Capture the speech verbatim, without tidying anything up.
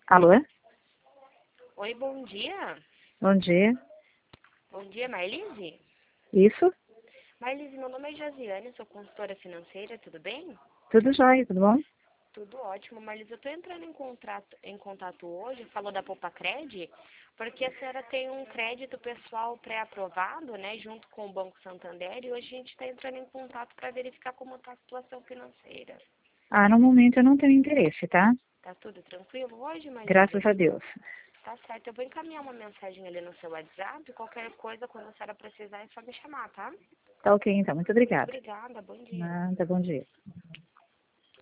Alô? Oi, bom dia. Bom dia. Bom dia, Marlise? Isso? Marlise, meu nome é Josiane, sou consultora financeira, tudo bem? Tudo jóia, tudo bom? Tudo ótimo, Marlise. Eu estou entrando em, contrato, em contato hoje, falou da Poupa Cred, porque a senhora tem um crédito pessoal pré-aprovado, né, junto com o Banco Santander, e hoje a gente está entrando em contato para verificar como está a situação financeira. Ah, no momento eu não tenho interesse, tá? Tá tudo tranquilo hoje, Marlise? Graças a Deus. Tá certo, eu vou encaminhar uma mensagem ali no seu WhatsApp, qualquer coisa, quando a senhora precisar, é só me chamar, tá? Tá ok, então. Muito Muito obrigada. obrigada, bom dia. Nada, bom dia.